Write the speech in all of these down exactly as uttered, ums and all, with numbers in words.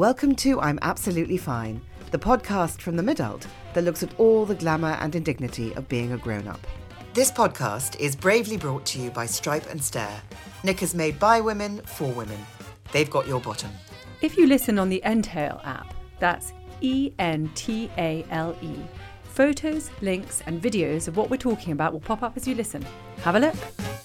Welcome to I'm Absolutely Fine, the podcast from the Midult that looks at all the glamour and indignity of being a grown-up. This podcast is bravely brought to you by Stripe and Stare, knickers made by women for women. They've got your bottom. If you listen on the Entale app, that's E N T A L E, photos, links and videos of what we're talking about will pop up as you listen. Have a look.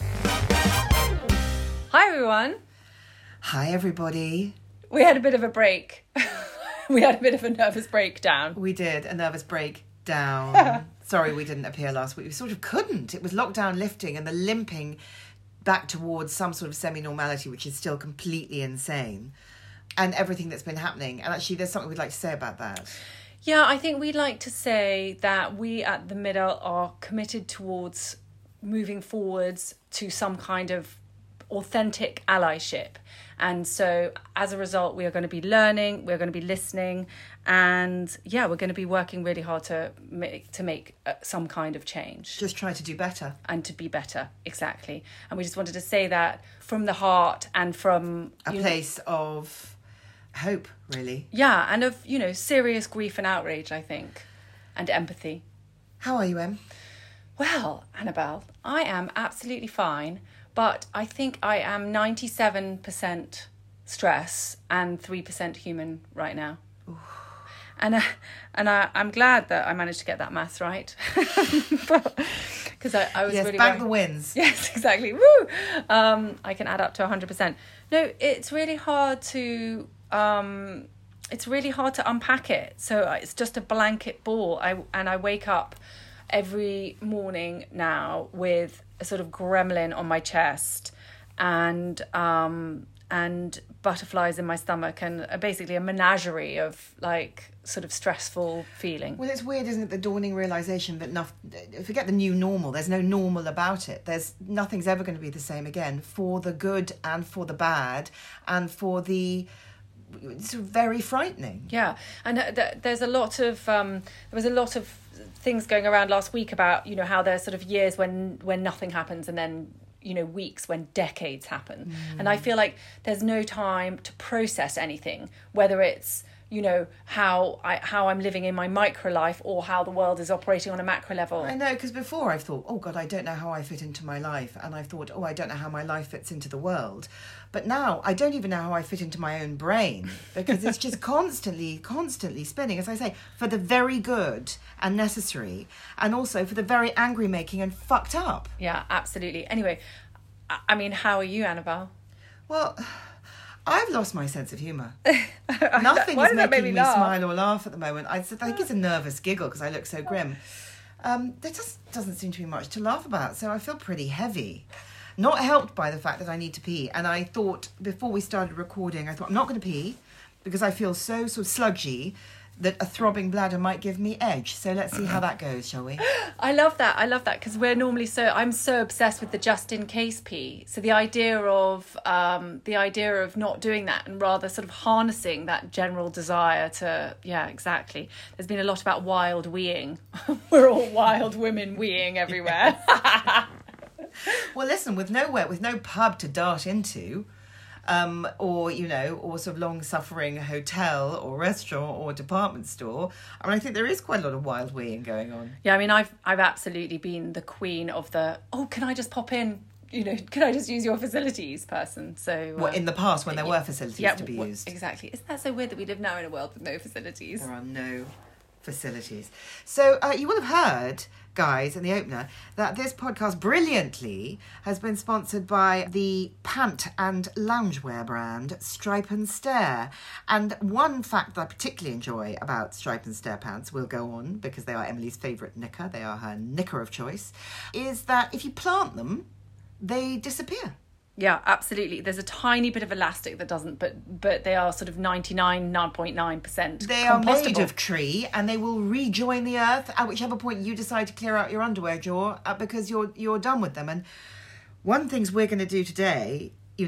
Hi everyone. Hi everybody. We had a bit of a break. We had a bit of a nervous breakdown. We did, a nervous breakdown. Sorry we didn't appear last week. We sort of couldn't. It was lockdown lifting and the limping back towards some sort of semi-normality, which is still completely insane. And everything that's been happening. And actually there's something we'd like to say about that. Yeah, I think we'd like to say that we at the Midult are committed towards moving forwards to some kind of authentic allyship. And so as a result, we are going to be learning, we're going to be listening, and yeah, we're going to be working really hard to make, to make uh, some kind of change. Just try to do better. And to be better, exactly. And we just wanted to say that from the heart and from... A place know, of hope, really. Yeah, and of, you know, serious grief and outrage, I think, and empathy. How are you, Em? Well, Annabelle, I am absolutely fine. But I think I am ninety-seven percent stress and three percent human right now. Ooh. And uh, and I, I'm glad that I managed to get that maths right. Because I, I was yes, really... Yes, bank worried. the wins. Yes, exactly. Woo! Um, I can add up to one hundred percent. No, it's really hard to... Um, it's really hard to unpack it. So it's just a blanket ball. I And I wake up every morning now with a sort of gremlin on my chest and um and butterflies in my stomach and basically a menagerie of like sort of stressful feeling. Well, it's weird, isn't it, the dawning realisation that nothing, forget the new normal, there's no normal about it. There's nothing's ever going to be the same again, for the good and for the bad and for the... It's very frightening. Yeah, and th- there's a lot of um there was a lot of things going around last week about, you know, how there's sort of years when when nothing happens and then, you know, weeks when decades happen. Mm. And I feel like there's no time to process anything, whether it's, you know, how I how I'm living in my micro life or how the world is operating on a macro level. I know, because before I've thought, oh God, I don't know how I fit into my life. And I've thought, oh, I don't know how my life fits into the world. But now I don't even know how I fit into my own brain, because it's just constantly, constantly spinning, as I say, for the very good and necessary, and also for the very angry making and fucked up. Yeah, absolutely. Anyway, I mean, how are you, Annabelle? Well, I've lost my sense of humour. Nothing is making me, me smile or laugh at the moment. I think it's a nervous giggle because I look so grim. Um, there just doesn't seem to be much to laugh about, so I feel pretty heavy. Not helped by the fact that I need to pee. And I thought, before we started recording, I thought, I'm not going to pee because I feel so sort of sludgy that a throbbing bladder might give me edge. So let's see how that goes, shall we? I love that. I love that because we're normally so... I'm so obsessed with the just-in-case pee. So the idea of um, the idea of not doing that and rather sort of harnessing that general desire to... Yeah, exactly. There's been a lot about wild weeing. We're all wild women weeing everywhere. Well, listen, with nowhere, with no pub to dart into, um, or, you know, or sort of long-suffering hotel or restaurant or department store, I mean, I think there is quite a lot of wild weeing going on. Yeah, I mean, I've I've absolutely been the queen of the, oh, can I just pop in, you know, can I just use your facilities person? So uh, well, in the past when there yeah, were facilities yeah, to be w- used. Exactly. Isn't that so weird that we live now in a world with no facilities? There are no facilities. So uh, you will have heard, guys, in the opener, that this podcast brilliantly has been sponsored by the pant and loungewear brand Stripe and Stare. And one fact that I particularly enjoy about Stripe and Stare pants, will go on because they are Emily's favourite knicker, they are her knicker of choice, is that if you plant them, they disappear. Yeah, absolutely. There's a tiny bit of elastic that doesn't, but but they are sort of ninety-nine point nine percent They are made of tree and they will rejoin the earth at whichever point you decide to clear out your underwear drawer uh, because you're you're done with them. And one of the things we're going to do today, you know,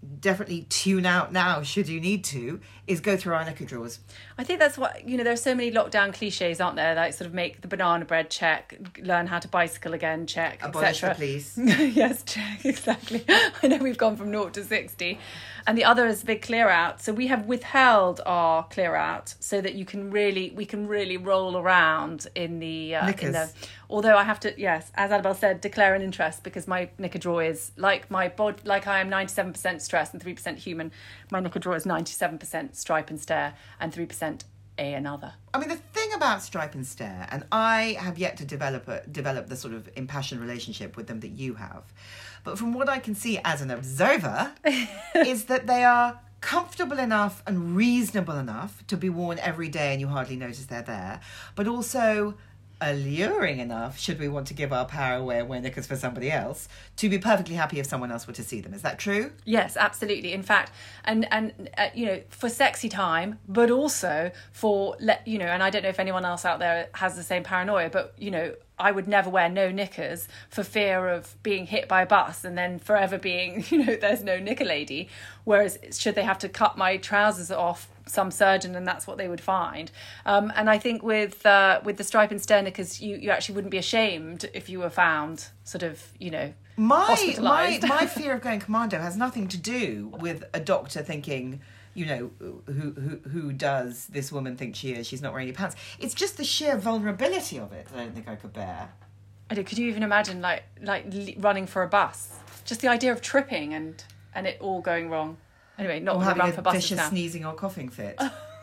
definitely tune out now, should you need to, is go through our knicker drawers. I think that's what, you know, there's so many lockdown cliches, aren't there? Like sort of make the banana bread, check, learn how to bicycle again, check, Abolish the et cetera. police. Yes, check, exactly. I know we've gone from naught to sixty. And the other is the big clear out. So we have withheld our clear out so that you can really, we can really roll around in the, uh, in the, although I have to, yes, as Annabelle said, declare an interest, because my knicker drawer is like my bod, like I am ninety-seven percent stress and three percent human. My knicker drawer is ninety-seven percent stripe and stare and three percent a another. I mean, the thing about stripe and stare, and I have yet to develop a, develop the sort of impassioned relationship with them that you have, but from what I can see as an observer, is that they are comfortable enough and reasonable enough to be worn every day and you hardly notice they're there, but also alluring enough, should we want to give our power away and wear knickers for somebody else, to be perfectly happy if someone else were to see them. Is that true? Yes, absolutely. In fact, and and uh, you know, for sexy time, but also for, you know, and I don't know if anyone else out there has the same paranoia, but, you know, I would never wear no knickers for fear of being hit by a bus and then forever being, you know, there's no knicker lady. Whereas should they have to cut my trousers off, some surgeon, and that's what they would find. Um, and I think with uh, with the stripe and stare knickers, you, you actually wouldn't be ashamed if you were found sort of, you know, my hospitalised. my my fear of going commando has nothing to do with a doctor thinking, you know, who who who does this woman think she is? She's not wearing any pants. It's just the sheer vulnerability of it that I don't think I could bear. I don't, could you even imagine like like running for a bus? Just the idea of tripping and and it all going wrong. Anyway, not or having run a for buses vicious now. sneezing or coughing fit.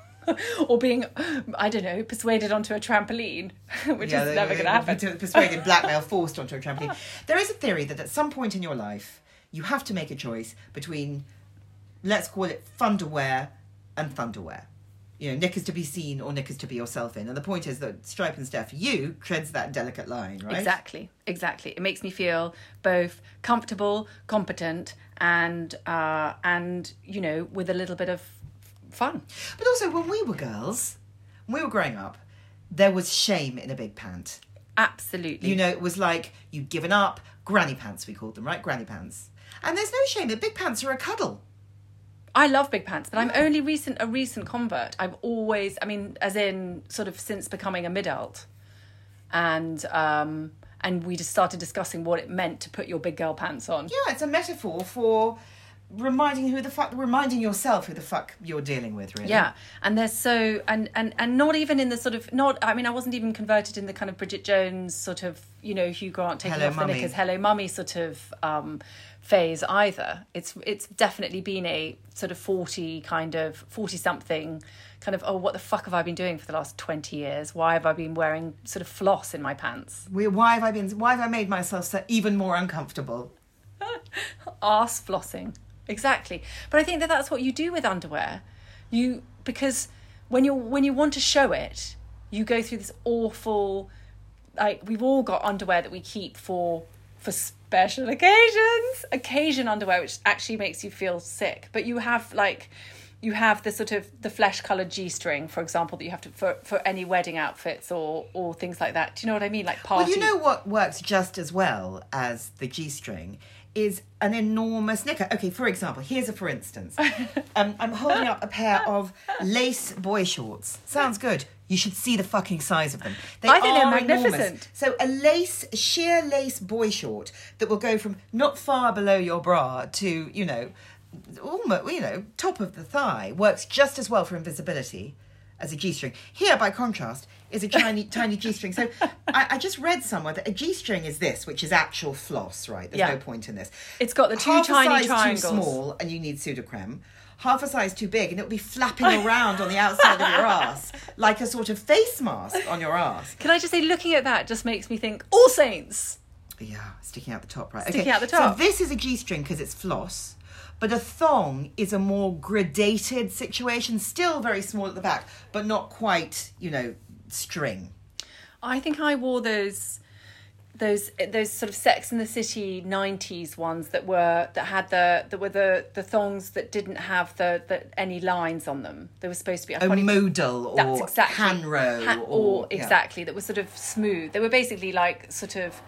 Or being, I don't know, persuaded onto a trampoline, which yeah, is they, never going to happen. Persuaded, blackmail, forced onto a trampoline. There is a theory that at some point in your life, you have to make a choice between, let's call it funderwear and thunderwear. You know, knickers to be seen or knickers to be yourself in. And the point is that stripe and stare for you treads that delicate line, right? Exactly, exactly. It makes me feel both comfortable, competent, and uh, and you know, with a little bit of fun. But also, when we were girls, when we were growing up, there was shame in a big pant. Absolutely. You know, it was like you'd given up. Granny pants, we called them, right? Granny pants. And there's no shame. The big pants are a cuddle. I love big pants, but I'm only recent a recent convert. I've always, I mean, as in sort of since becoming a mid-adult, and um, and we just started discussing what it meant to put your big girl pants on. Yeah, it's a metaphor for reminding who the fuck, reminding yourself who the fuck you're dealing with, really. Yeah, and they're so, and and and not even in the sort of, not, I mean, I wasn't even converted in the kind of Bridget Jones sort of, you know, Hugh Grant taking Hello, off mummy. the knickers, hello mummy sort of um, phase either. It's it's definitely been a sort of forty kind of, forty something kind of, oh, what the fuck have I been doing for the last twenty years? Why have I been wearing sort of floss in my pants? We, why have I been, why have I made myself so even more uncomfortable? Arse flossing. Exactly. But I think that that's what you do with underwear. You, because when you when you want to show it, you go through this awful, like, we've all got underwear that we keep for for special occasions, occasion underwear, which actually makes you feel sick. But you have like, you have the sort of the flesh coloured G-string, for example, that you have to for, for any wedding outfits or or things like that. Do you know what I mean? Like party. Well, you know what works just as well as the G-string is an enormous knicker. Okay, for example, here's a for instance. um, I'm holding up a pair of lace boy shorts. Sounds good. You should see the fucking size of them. They I think are they're magnificent. Enormous. So a lace, sheer lace boy short that will go from not far below your bra to, you know, almost, you know, top of the thigh, works just as well for invisibility as a G-string. Here, by contrast, is a tiny, tiny G-string. So I, I just read somewhere that a G-string is this, which is actual floss, right? There's Yeah. no point in this. It's got the two Half tiny a size triangles. too small, and you need Sudocrem. Half a size too big, and it'll be flapping around on the outside of your ass like a sort of face mask on your ass. Can I just say, looking at that just makes me think, All Saints. Yeah, sticking out the top, right? Sticking okay. out the top. So this is a G-string because it's floss. But a thong is a more gradated situation, still very small at the back, but not quite, you know, string. I think I wore those those those sort of Sex and the City nineties ones that were that had the that were the, the thongs that didn't have the, the any lines on them. They were supposed to be a modal or that's exactly, hanro ha- or, or exactly yeah. That was sort of smooth. They were basically like sort of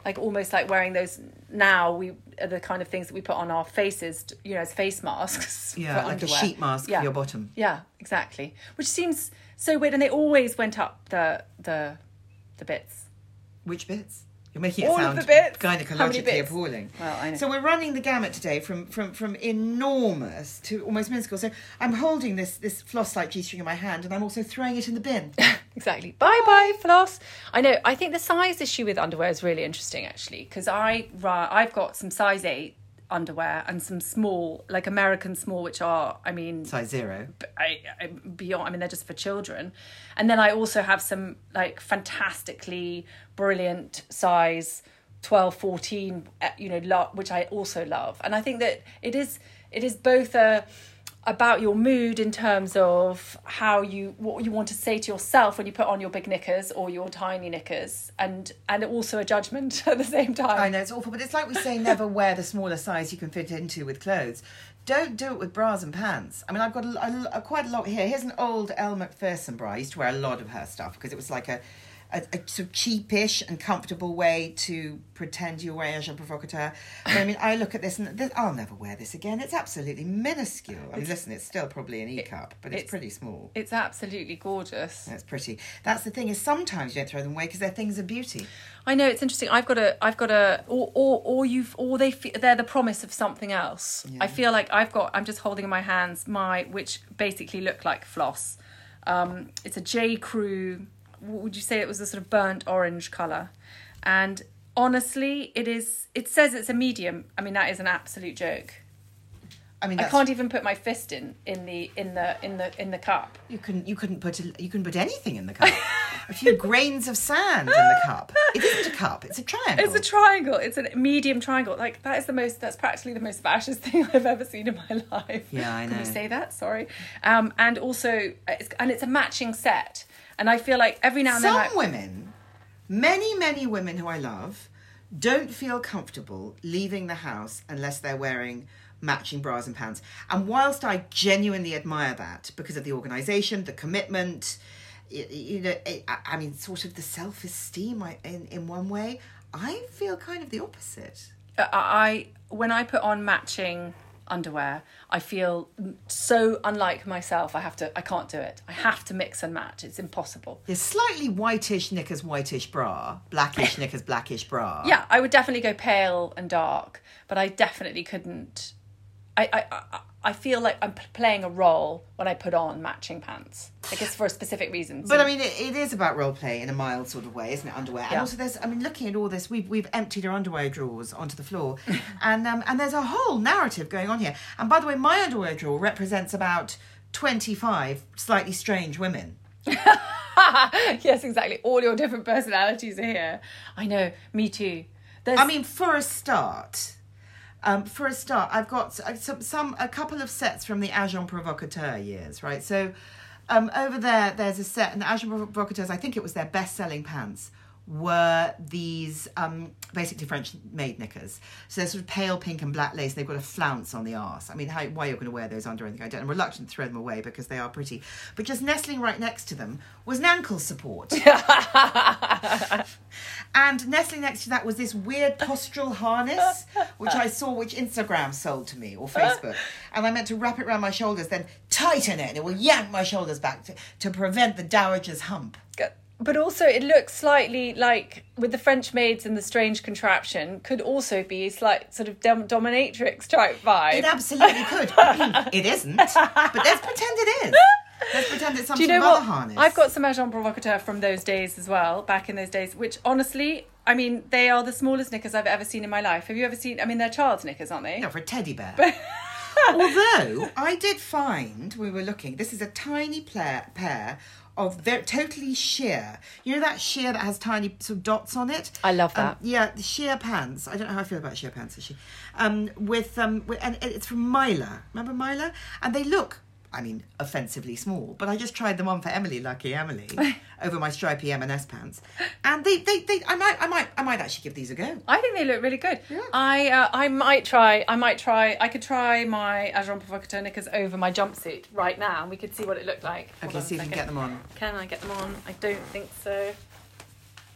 like almost like wearing those now we are the kind of things that we put on our faces, you know, as face masks. Yeah, like underwear. A sheet mask yeah. for your bottom. Yeah, exactly. Which seems so weird, and they always went up the the the bits. Which bits? You're making it All sound of the bits. gynecologically appalling. Well, I know. So we're running the gamut today from, from, from enormous to almost minuscule. So I'm holding this this floss-like G-string in my hand, and I'm also throwing it in the bin. Exactly. Bye-bye, floss. I know. I think the size issue with underwear is really interesting, actually, because I, I've got some size eight underwear and some small, like American small, which are, I mean... size zero. I, I, beyond, I mean, they're just for children. And then I also have some, like, fantastically brilliant size twelve, fourteen, you know, lo- which I also love. And I think that it is it is both a... about your mood in terms of how you what you want to say to yourself when you put on your big knickers or your tiny knickers, and and also a judgment at the same time. I know, it's awful, but it's like we say never wear the smaller size you can fit into with clothes. Don't do it with bras and pants. I mean, I've got a, a, a, quite a lot here. Here's an old Elle Macpherson bra. I used to wear a lot of her stuff because it was like a A, a sort of cheapish and comfortable way to pretend you're wearing a Agent Provocateur. But I mean, I look at this and this, I'll never wear this again. It's absolutely minuscule. I mean, it's, listen, it's still probably an E-cup, but it's, it's pretty small. It's absolutely gorgeous. That's pretty. That's the thing, is sometimes you don't throw them away because they're things of beauty. I know, it's interesting. I've got a, I've got a, or or, or you've, or they, they're the promise of something else. Yeah. I feel like I've got, I'm just holding in my hands my, which basically look like floss. Um, it's a J. Crew. Would you say it was a sort of burnt orange colour? And honestly, it is, it says it's a medium. I mean, that is an absolute joke. I mean, I can't even put my fist in in the in the in the in the cup. You couldn't you couldn't put a, you couldn't put anything in the cup. A few grains of sand in the cup. It isn't a cup. It's a triangle. It's a triangle. It's a medium triangle. Like, that is the most. That's practically the most fascist thing I've ever seen in my life. Yeah, I know. Can we say that? Sorry. Um, and also, it's, and it's a matching set. And I feel like every now and Some then... Some women, many, many women who I love, don't feel comfortable leaving the house unless they're wearing matching bras and pants. And whilst I genuinely admire that because of the organisation, the commitment, you, you know, it, I mean, sort of the self-esteem I, in, in one way, I feel kind of the opposite. I, when I put on matching underwear, I feel so unlike myself. I have to, I can't do it. I have to mix and match. It's impossible. Yeah, slightly whitish knickers, whitish bra. Blackish knickers, blackish bra. Yeah, I would definitely go pale and dark, but I definitely couldn't. I, I, I, I feel like I'm playing a role when I put on matching pants. I guess for a specific reason. So. But I mean, it, it is about role play in a mild sort of way, isn't it? Underwear, yeah. And also there's, I mean, looking at all this, we've we've emptied our underwear drawers onto the floor, and um, and there's a whole narrative going on here. And by the way, my underwear drawer represents about twenty-five slightly strange women. Yes, exactly. All your different personalities are here. I know. Me too. There's... I mean, for a start. Um, for a start, I've got some, some a couple of sets from the Agent Provocateur years, right? So um, over there, there's a set, and the Agent Provocateurs, I think it was their best-selling pants, were these um, basically French-made knickers. So they're sort of pale pink and black lace. They've got a flounce on the arse. I mean, how, why you're going to wear those under anything, I don't. I'm reluctant to throw them away because they are pretty. But just nestling right next to them was an ankle support. And nestling next to that was this weird postural harness, which I saw, which Instagram sold to me, or Facebook. And I meant to wrap it around my shoulders, then tighten it, and it will yank my shoulders back to, to prevent the dowager's hump. But also, it looks slightly like, with the French maids and the strange contraption, could also be a slight sort of dom- dominatrix type vibe. It absolutely could. It isn't, but let's pretend it is. Let's pretend it's some Do you sort know of what? other harness. I've got some Agent Provocateur from those days as well, back in those days, which honestly, I mean, they are the smallest knickers I've ever seen in my life. Have you ever seen, I mean, they're child's knickers, aren't they? No, for a teddy bear. Although, I did find, we were looking, this is a tiny pair, pair of very, totally sheer. You know that sheer that has tiny sort of dots on it? I love that. Um, yeah, the sheer pants. I don't know how I feel about sheer pants, actually. Um, with, um, with, and it's from Myla. Remember Myla? And they look, I mean, offensively small, but I just tried them on for Emily, lucky Emily, over my stripy M and S pants, and they, they, they, I might, I might, I might actually give these a go. I think they look really good. Yeah. I, uh, I might try, I might try, I could try my Agent Provocateur knickers over my jumpsuit right now, and we could see what it looked like. Okay, see if you can get them on. Can I get them on? I don't think so.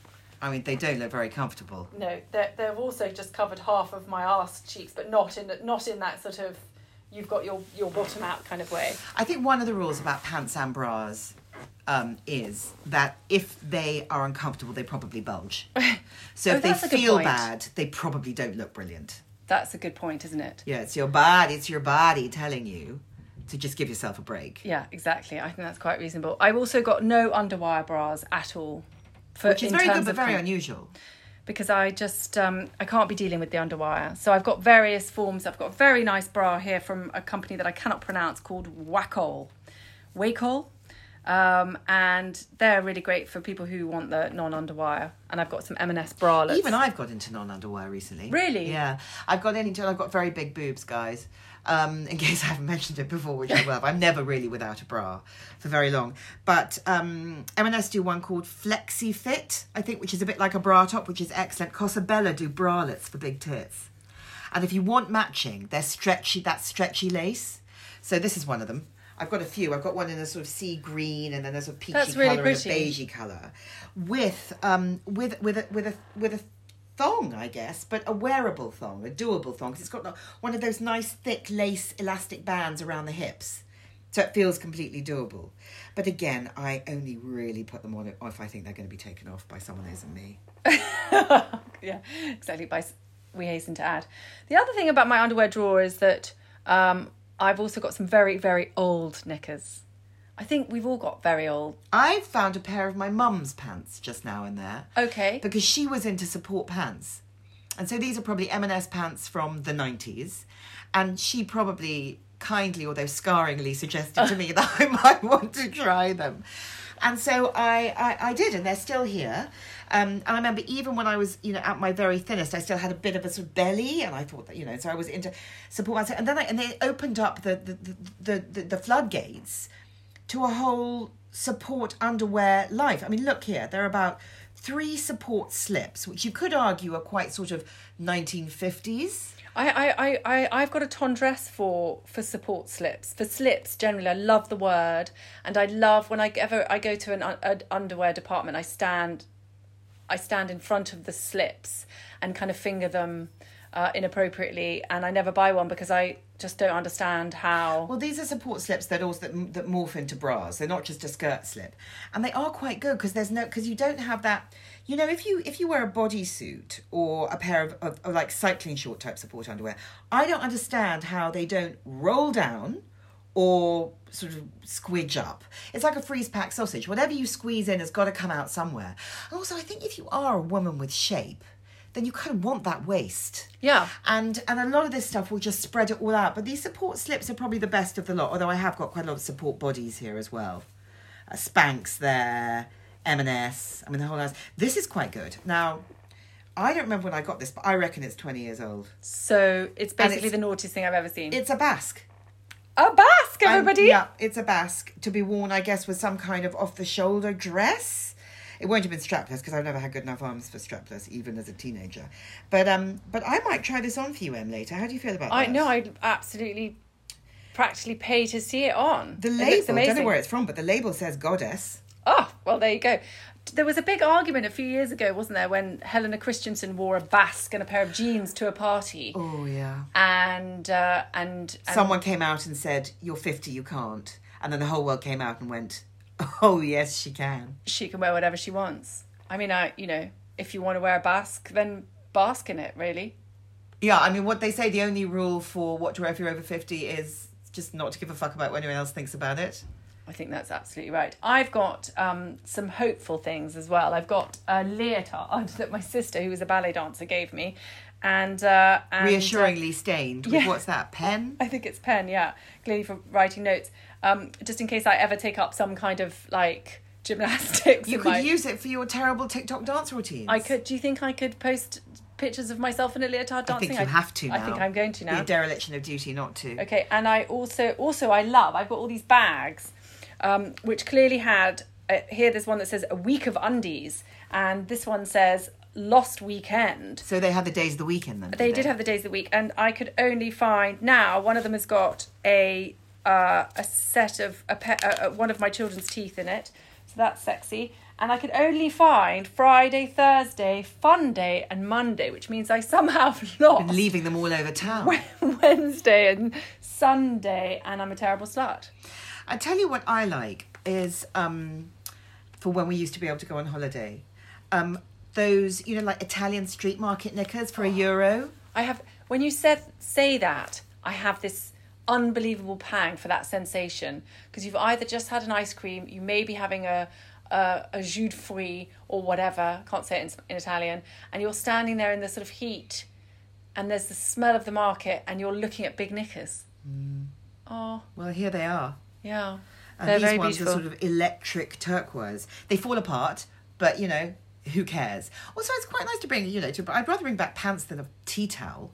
I mean, they don't look very comfortable. No, they've also just covered half of my arse cheeks, but not in not in that sort of you've got your, your bottom out kind of way. I think one of the rules about pants and bras um, is that if they are uncomfortable, they probably bulge. So oh, if they feel bad, they probably don't look brilliant. That's a good point, isn't it? Yeah, it's your body, it's your body telling you to just give yourself a break. Yeah, exactly. I think that's quite reasonable. I've also got no underwire bras at all. For, Which is very good, but very com- unusual. Because I just, um, I can't be dealing with the underwire. So I've got various forms. I've got a very nice bra here from a company that I cannot pronounce called Wacol. Wacol. Um, and they're really great for people who want the non-underwire. And I've got some M and S bralettes. Even I've got into non-underwire recently. Really? Yeah. I've got into, I've got very big boobs, guys. Um, in case I haven't mentioned it before, which I will have. I'm never really without a bra for very long. But um, M and S do one called Flexi Fit, I think, which is a bit like a bra top, which is excellent. Cosabella do bralettes for big tits. And if you want matching, they're stretchy, that stretchy lace. So this is one of them. I've got a few. I've got one in a sort of sea green, and then there's a peachy That's really colour and a pretty. beigey colour, with um with with a with a with a thong, I guess, but a wearable thong, a doable thong, because it's got one of those nice thick lace elastic bands around the hips, so it feels completely doable. But again, I only really put them on if I think they're going to be taken off by someone who isn't me. Yeah, exactly. By we hasten to add, the other thing about my underwear drawer is that um. I've also got some very, very old knickers. I think we've all got very old. I've found a pair of my mum's pants just now in there. Okay. Because she was into support pants. And so these are probably M and S pants from the nineties. And she probably kindly, although scarringly, suggested to me that I might want to try them. And so I, I, I did, and they're still here. Um, and I remember even when I was, you know, at my very thinnest, I still had a bit of a sort of belly, and I thought that, you know, so I was into support pants. And then I, and they opened up the the, the, the, the floodgates to a whole support underwear life. I mean, look here, there are about three support slips, which you could argue are quite sort of nineteen fifties. I, I, I, I, I've got a ton dress for, for support slips. For slips, generally, I love the word. And I love, when I ever I go to an, an underwear department, I stand I stand in front of the slips and kind of finger them uh, inappropriately. And I never buy one because I just don't understand how... Well, these are support slips that also that, that morph into bras. They're not just a skirt slip. And they are quite good because there's no... Because you don't have that... You know, if you if you wear a bodysuit or a pair of, of, of like cycling short type support underwear, I don't understand how they don't roll down or sort of squidge up. It's like a freeze pack sausage. Whatever you squeeze in has got to come out somewhere. And also, I think if you are a woman with shape, then you kind of want that waist. Yeah. And and a lot of this stuff will just spread it all out. But these support slips are probably the best of the lot, although I have got quite a lot of support bodies here as well. Uh, Spanx there, M and S, I mean, the whole house. This is quite good. Now, I don't remember when I got this, but I reckon it's twenty years old. So it's basically it's, the naughtiest thing I've ever seen. It's a basque. A basque, everybody! And, yeah, it's a basque to be worn, I guess, with some kind of off-the-shoulder dress. It won't have been strapless because I've never had good enough arms for strapless, even as a teenager. But um, but I might try this on for you, Em, later. How do you feel about I that? know, I'd absolutely practically pay to see it on. The It label, looks I amazing. don't know where it's from, but the label says goddess. Oh, well, there you go. There was a big argument a few years ago, wasn't there, when Helena Christensen wore a basque and a pair of jeans to a party. Oh, yeah. And, uh, and, and Someone came out and said, you're fifty, you can't. And then the whole world came out and went, oh, yes, she can. she can wear whatever she wants. I mean, I, you know, if you want to wear a basque, then bask in it, really. Yeah, I mean, what they say, the only rule for what to wear if you're over fifty is just not to give a fuck about what anyone else thinks about it. I think that's absolutely right. I've got um, some hopeful things as well. I've got a leotard that my sister, who was a ballet dancer, gave me. And, uh, and reassuringly uh, stained with, yeah. what's that, pen? I think it's pen, yeah. Clearly for writing notes. Um, just in case I ever take up some kind of, like, gymnastics. You in could my... use it for your terrible TikTok dance routines. I could. Do you think I could post pictures of myself in a leotard dancing? I think you have to now. I think I'm going to now. Be a dereliction of duty not to. Okay, and I also, also I love, I've got all these bags, um, which clearly had, uh, here there's one that says a week of undies, and this one says lost weekend. So they had the days of the weekend then? Did They, they did have the days of the week, and I could only find, now one of them has got a uh, a set of, a pe- uh, one of my children's teeth in it, so that's sexy. And I could only find Friday, Thursday, Fun Day and Monday, which means I somehow lost... Been leaving them all over town. Wednesday and Sunday, and I'm a terrible slut. I tell you what I like is, um, for when we used to be able to go on holiday, um, those, you know, like Italian street market knickers for a euro. I have... When you said say that, I have this unbelievable pang for that sensation. Because you've either just had an ice cream, you may be having a... Uh, a jus de fruits or whatever, can't say it in, in Italian, and you're standing there in the sort of heat and there's the smell of the market and you're looking at big knickers. Mm. Oh. Well, here they are. Yeah. And They're these very ones beautiful. are sort of electric turquoise. They fall apart, but, you know, who cares? Also, it's quite nice to bring, you know, to, I'd rather bring back pants than a tea towel.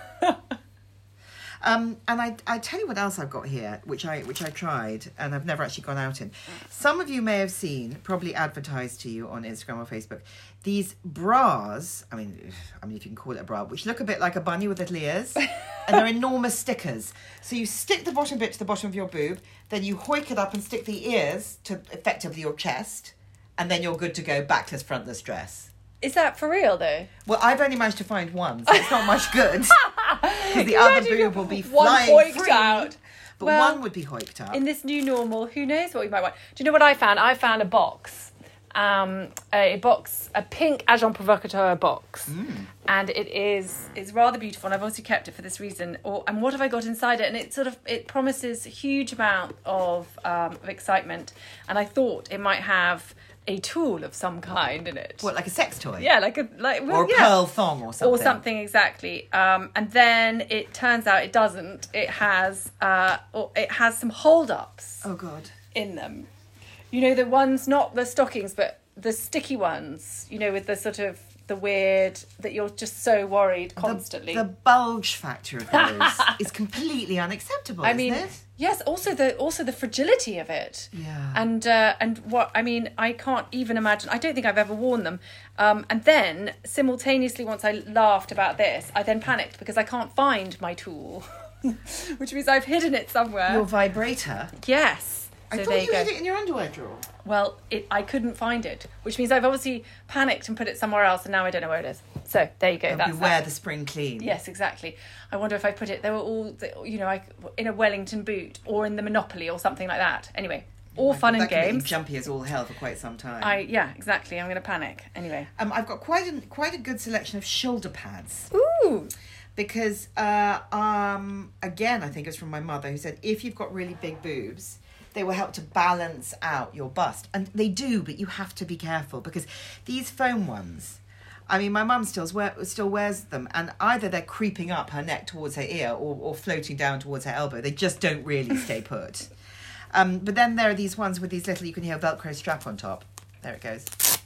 Um, and I, I tell you what else I've got here, which I which I tried, and I've never actually gone out in. Some of you may have seen, probably advertised to you on Instagram or Facebook, these bras. I mean, I mean, if you can call it a bra, which look a bit like a bunny with little ears, and they're enormous stickers. So you stick the bottom bit to the bottom of your boob, then you hoik it up and stick the ears to effectively your chest, and then you're good to go, backless, frontless dress. Is that for real, though? Well, I've only managed to find one, so it's not much good. Because the other boob will be flying one free. Out. But well, one would be hoiked up. In this new normal, who knows what we might want. Do you know what I found? I found a box. Um, a box, a pink Agent Provocateur box. Mm. And it is it's rather beautiful, and I've also kept it for this reason. Or And what have I got inside it? And it sort of, it promises a huge amount of, um, of excitement. And I thought it might have... a tool of some kind in it. What, like a sex toy? Yeah, like a like well, or a yeah. pearl thong or something. Or something exactly. Um, and then it turns out it doesn't. It has uh, or it has some hold-ups. Oh God. In them. You know, the ones, not the stockings, but the sticky ones. You know, with the sort of the weird that you're just so worried constantly. The, the bulge factor of those is completely unacceptable. I isn't mean, it? yes. Also the also the fragility of it. Yeah. And uh, and what I mean, I can't even imagine. I don't think I've ever worn them. Um, and then simultaneously, once I laughed about this, I then panicked because I can't find my tool, which means I've hidden it somewhere. Your vibrator. Yes. I So thought there you you had go. it in your underwear drawer. Well, it, I couldn't find it, which means I've obviously panicked and put it somewhere else, and now I don't know where it is. So there you go. And That's beware that. the spring clean. Yes, exactly. I wonder if I put it. They were all, you know, I, in a Wellington boot or in the Monopoly or something like that. Anyway, all fun and that can games. Be jumpy as all hell for quite some time. I yeah, exactly. I'm going to panic anyway. Um, I've got quite a quite a good selection of shoulder pads. Ooh. Because uh, um, again, I think it's from my mother who said if you've got really big boobs, they will help to balance out your bust. And they do, but you have to be careful because these foam ones, I mean, my mum still, wear, still wears them, and either they're creeping up her neck towards her ear or, or floating down towards her elbow. They just don't really stay put. Um, but then there are these ones with these little, you can hear Velcro strap on top. There it goes.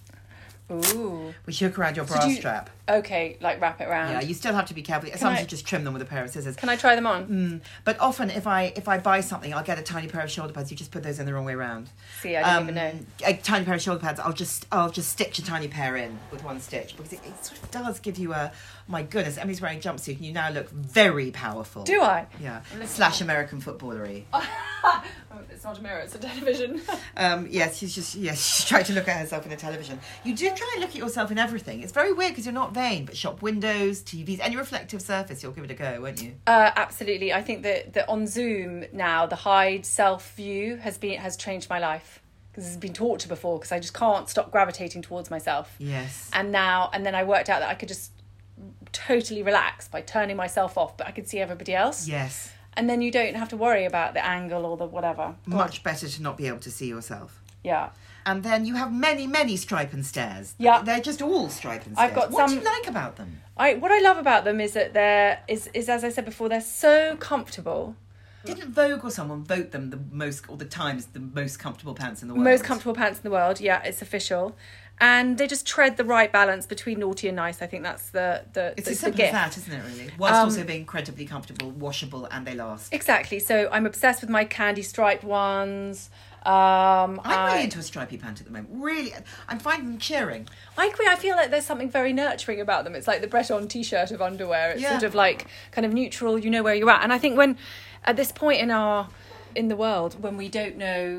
Ooh. Which you hook around your So bra do you- strap. Okay, like wrap it around. Yeah, you still have to be careful. Sometimes I- you just trim them with a pair of scissors. Can I try them on? Mm. But often, if I if I buy something, I'll get a tiny pair of shoulder pads. You just put those in the wrong way around. See, I didn't even know. A tiny pair of shoulder pads. I'll just I'll just stitch a tiny pair in with one stitch because it, it sort of does give you a. My goodness, Emily's wearing a jumpsuit and you now look very powerful. Do I? Yeah. Listen. Slash American footballery. Oh, it's not a mirror, it's a television. Um, yes, she's just yes, she's trying to look at herself in a television. You do try and look at yourself in everything. It's very weird because you're not vain, but shop windows, T Vs, any reflective surface, you'll give it a go, won't you? Uh, absolutely. I think that, that on Zoom now, the hide self view has been has changed my life. Because it's been taught to before, because I just can't stop gravitating towards myself. Yes. And now, and then I worked out that I could just totally relax by turning myself off, but I could see everybody else. Yes. And then you don't have to worry about the angle or the whatever. Go Much on. better to not be able to see yourself. Yeah. And then you have many, many stripe and stairs. Yeah. They're just all stripe and stairs. I've got what some- do you like about them? I what I love about them is that they're is, is as I said before, they're so comfortable. Didn't Vogue or someone vote them the most, all the times, the most comfortable pants in the world? Most comfortable pants in the world. Yeah, it's official. And they just tread the right balance between naughty and nice. I think that's the the It's the, as the simple gift. as that, isn't it, really? Whilst Um, also being incredibly comfortable, washable, and they last. Exactly. So I'm obsessed with my candy striped ones. Um, I'm I, really into a stripy pant at the moment. Really, I'm finding them cheering. I agree. I feel like there's something very nurturing about them. It's like the Breton t-shirt of underwear. It's Yeah. sort of like kind of neutral. You know where you're at. And I think when at this point in our in the world when we don't know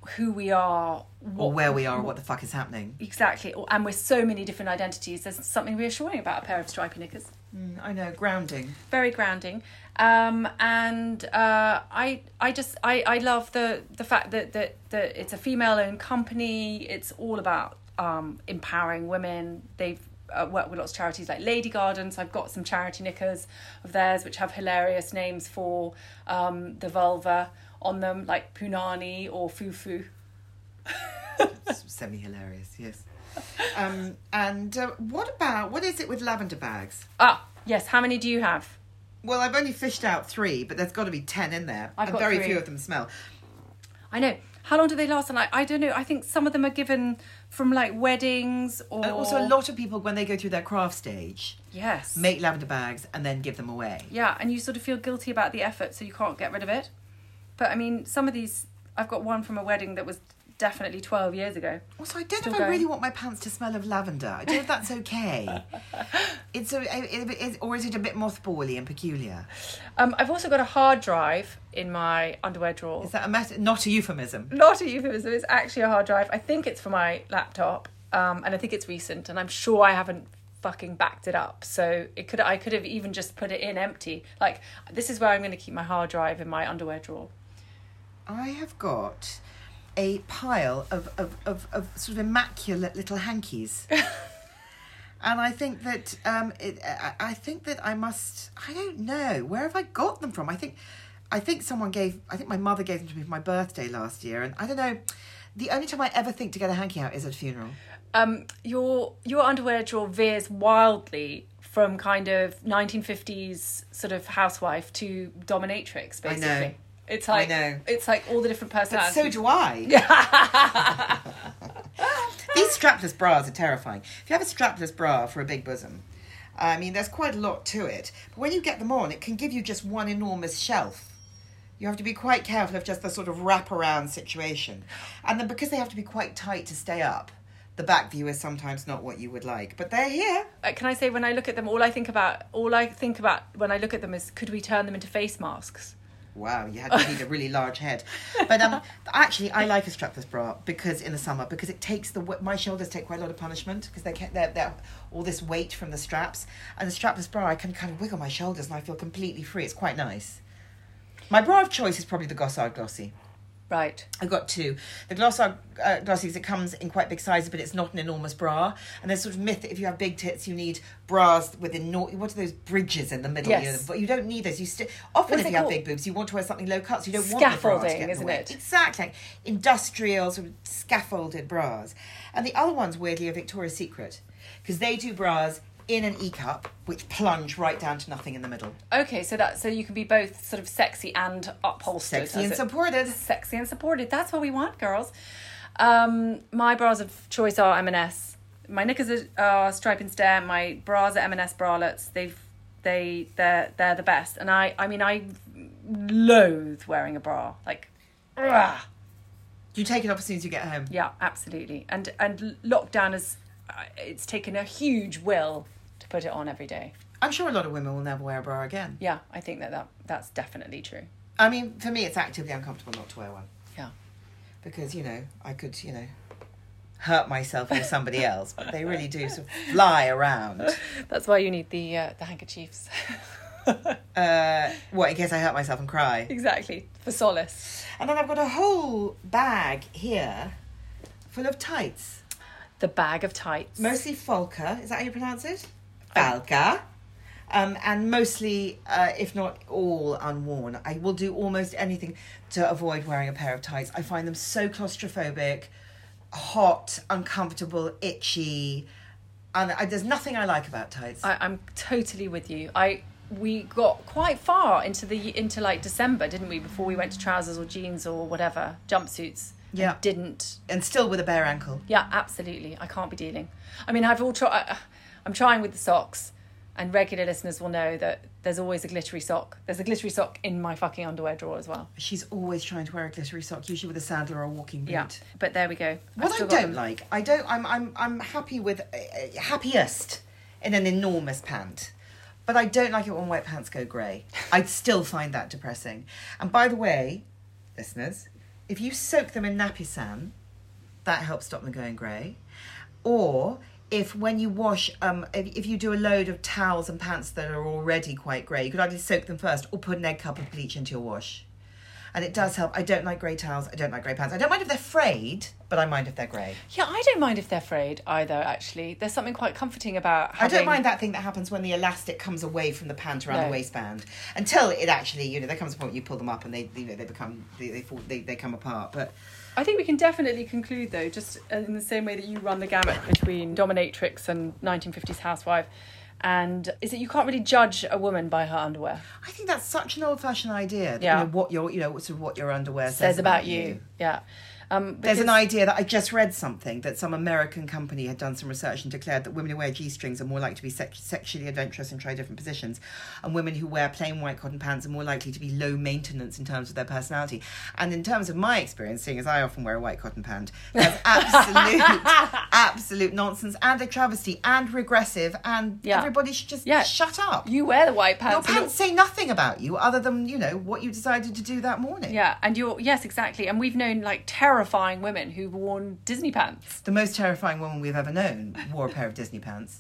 who we are, what, or where we are, or what the fuck is happening. Exactly, and we're so many different identities. There's something reassuring about a pair of stripy knickers. Mm, I know, grounding. Very grounding, um, and uh, I, I just, I, I love the the fact that that that it's a female-owned company. It's all about um, empowering women. They've uh, worked with lots of charities like Lady Gardens. I've got some charity knickers of theirs which have hilarious names for um, the vulva on them, like Punani or Fufu. Semi-hilarious, yes. Um, and uh, what about, what is it with lavender bags? Ah, yes. How many do you have? Well, I've only fished out three, but there's got to be ten in there. I've and got very three. few of them smell. I know. How long do they last? And I, I don't know. I think some of them are given from like weddings or... And also a lot of people, when they go through their craft stage... Yes. Make lavender bags and then give them away. Yeah, and you sort of feel guilty about the effort, so you can't get rid of it. But I mean, some of these... I've got one from a wedding that was definitely twelve years ago. Also, I don't Still know if going. I really want my pants to smell of lavender. I don't know if that's okay. It's a, it, it, Or is it a bit mothbally and peculiar? Um, I've also got a hard drive in my underwear drawer. Is that a met- not a euphemism? Not a euphemism. It's actually a hard drive. I think it's for my laptop, um, and I think it's recent, and I'm sure I haven't fucking backed it up. So it could I could have even just put it in empty. Like, this is where I'm going to keep my hard drive in my underwear drawer. I have got a pile of, of, of, of sort of immaculate little hankies. And I think that um, it, I, I think that I must. I don't know, where have I got them from. I think, I think someone gave. I think my mother gave them to me for my birthday last year, and I don't know. The only time I ever think to get a hanky out is at a funeral. Um, your your underwear drawer veers wildly from kind of nineteen fifties sort of housewife to dominatrix, basically. I know. It's like I know. It's like all the different personalities. But so do I. These strapless bras are terrifying. If you have a strapless bra for a big bosom, I mean, there's quite a lot to it. But when you get them on, it can give you just one enormous shelf. You have to be quite careful of just the sort of wraparound situation. And then because they have to be quite tight to stay up, the back view is sometimes not what you would like. But they're here. Uh, can I say, when I look at them, all I think about, all I think about when I look at them is, could we turn them into face masks? Wow, you had to need a really large head. But um, actually, I like a strapless bra because in the summer, because it takes the my shoulders take quite a lot of punishment because they can't, they're, they're all this weight from the straps. And the strapless bra, I can kind of wiggle my shoulders and I feel completely free. It's quite nice. My bra of choice is probably the Gossard Glossy. Right. I've got two. The Glossard uh, Glossy, it comes in quite big sizes, but it's not an enormous bra. And there's sort of myth that if you have big tits, you need bras with enor- what are those bridges in the middle? Yes. You know, but you don't need those. You st- often What's if it you have called? big boobs, you want to wear something low cut, so you don't want the bra to Scaffolding, get in the isn't way. it? Exactly. Industrial, sort of scaffolded bras. And the other ones, weirdly, are Victoria's Secret, because they do bras in an E-cup, which plunge right down to nothing in the middle. Okay, so that so you can be both sort of sexy and upholstered. Sexy and it? supported. Sexy and supported. That's what we want, girls. Um, my bras of choice are M and S. My knickers are, are Stripe and Stare. My bras are M and S bralettes. They've they they're they're the best. And I I mean I loathe wearing a bra. Like, ugh. You take it off as soon as you get home. Yeah, absolutely. And and lockdown has uh, it's taken a huge will to put it on every day. I'm sure a lot of women will never wear a bra again. Yeah, I think that, that that's definitely true. I mean, for me, it's actively uncomfortable not to wear one. Yeah. Because, you know, I could, you know, hurt myself or somebody else, but they really do sort of fly around. That's why you need the uh, the handkerchiefs. uh, what, in case I hurt myself and cry? Exactly, for solace. And then I've got a whole bag here full of tights. The bag of tights. Mostly Falca, is that how you pronounce it? Falca. Um, and mostly, uh, if not all, unworn. I will do almost anything to avoid wearing a pair of tights. I find them so claustrophobic, hot, uncomfortable, itchy. And I, there's nothing I like about tights. I, I'm totally with you. I we got quite far into the into like December, didn't we? Before we went to trousers or jeans or whatever, jumpsuits. Yeah. And didn't. And still with a bare ankle. Yeah, absolutely. I can't be dealing. I mean, I've all tried. I'm trying with the socks. And regular listeners will know that there's always a glittery sock. There's a glittery sock in my fucking underwear drawer as well. She's always trying to wear a glittery sock, usually with a sandal or a walking boot. Yeah, but there we go. What I don't like, I don't. I'm I'm I'm happy with uh, happiest in an enormous pant, but I don't like it when white pants go grey. I still find that depressing. And by the way, listeners, if you soak them in Napisan, that helps stop them going grey. Or if when you wash, um, if, if you do a load of towels and pants that are already quite grey, you could either soak them first or put an egg cup of bleach into your wash. And it does help. I don't like grey towels. I don't like grey pants. I don't mind if they're frayed, but I mind if they're grey. Yeah, I don't mind if they're frayed either, actually. There's something quite comforting about having... I don't mind that thing that happens when the elastic comes away from the pant around no. the waistband. Until it actually, you know, there comes a point where you pull them up and they, you know, they become, they, they, fall, they, they come apart. But I think we can definitely conclude, though, just in the same way that you run the gamut between dominatrix and nineteen fifties housewife, and is that you can't really judge a woman by her underwear. I think that's such an old-fashioned idea. That, yeah. You know, what your, you know, sort of what your underwear says, says about, about you. you. Yeah. Um, There's an idea that I just read something that some American company had done some research and declared that women who wear G-strings are more likely to be sex- sexually adventurous and try different positions, and women who wear plain white cotton pants are more likely to be low maintenance in terms of their personality. And in terms of my experience, seeing as I often wear a white cotton pant, that's absolute, absolute nonsense and a travesty and regressive, and yeah. everybody should just yeah. shut up. You wear the white pants. Your pants say nothing about you other than, you know, what you decided to do that morning. Yeah, and you're, yes, exactly. And we've known, like, terrifying women who've worn Disney pants. The most terrifying woman we've ever known wore a pair of Disney pants.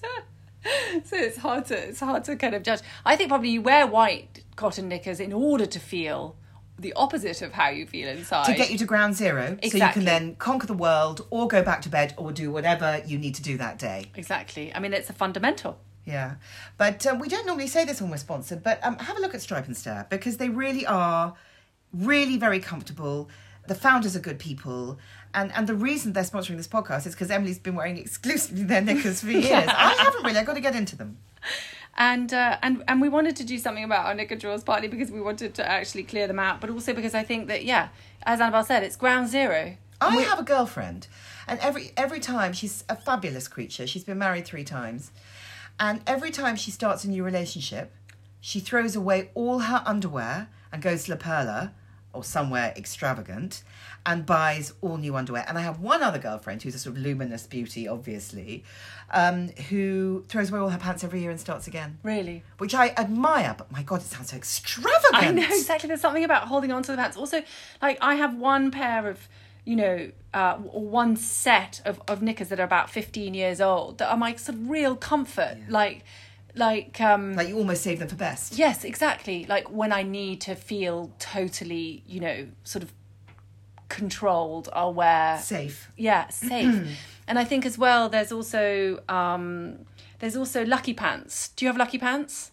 So it's hard to it's hard to kind of judge. I think probably you wear white cotton knickers in order to feel the opposite of how you feel inside. To get you to ground zero. Exactly. So you can then conquer the world or go back to bed or do whatever you need to do that day. Exactly. I mean, it's a fundamental. Yeah. But um, we don't normally say this when we're sponsored, but um, have a look at Stripe and Stare, because they really are really very comfortable. The founders are good people. And and the reason they're sponsoring this podcast is because Emily's been wearing exclusively their knickers for years. Yeah. I haven't really. I've got to get into them. And uh, and and we wanted to do something about our knicker drawers, partly because we wanted to actually clear them out, but also because I think that, yeah, as Annabelle said, it's ground zero. I we... have a girlfriend, and every every time, she's a fabulous creature. She's been married three times. And every time she starts a new relationship, she throws away all her underwear and goes to La Perla or somewhere extravagant and buys all new underwear. And I have one other girlfriend who's a sort of luminous beauty, obviously, um, who throws away all her pants every year and starts again. Really? Which I admire, but my God, it sounds so extravagant. I know, exactly. There's something about holding on to the pants. Also, like, I have one pair of, you know, uh, one set of, of knickers that are about fifteen years old that are my sort of real comfort. Yeah. Like... Like um like you almost save them for best. Yes, exactly. Like when I need to feel totally, you know, sort of controlled, I'll wear safe. Yeah, safe. And I think as well there's also um there's also lucky pants. Do you have lucky pants?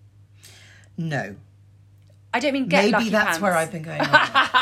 No. I don't mean get Maybe lucky that's pants. where I've been going on.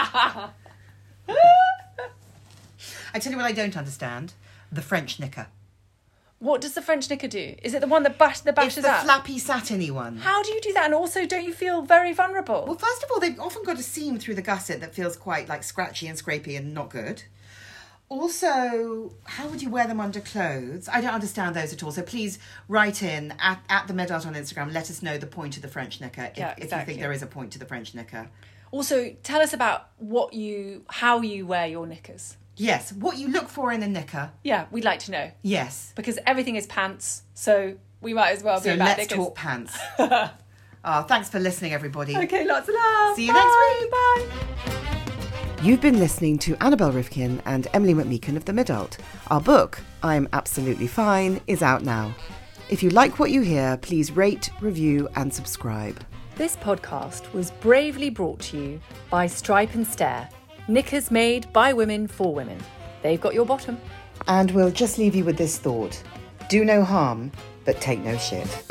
I tell you what I don't understand. The French knicker. What does the French knicker do? Is it the one that bash, that bashes It's the up? flappy satiny one. How do you do that? And also, don't you feel very vulnerable? Well, first of all, they've often got a seam through the gusset that feels quite like scratchy and scrapey and not good. Also, how would you wear them under clothes? I don't understand those at all. So please write in at, at the Medart on Instagram. Let us know the point of the French knicker if, yeah, exactly. if you think there is a point to the French knicker. Also, tell us about what you, how you wear your knickers. Yes, what you look for in a knicker. Yeah, we'd like to know. Yes. Because everything is pants, so we might as well be so about let's knickers. talk pants. Oh, thanks for listening, everybody. Okay, lots of love. See you Bye. next week. Bye. You've been listening to Annabelle Rivkin and Emily McMeekan of The Midult. Our book, I'm Absolutely Fine, is out now. If you like what you hear, please rate, review and subscribe. This podcast was bravely brought to you by Stripe and Stare. Knickers made by women for women. They've got your bottom. And we'll just leave you with this thought. Do no harm, but take no shit.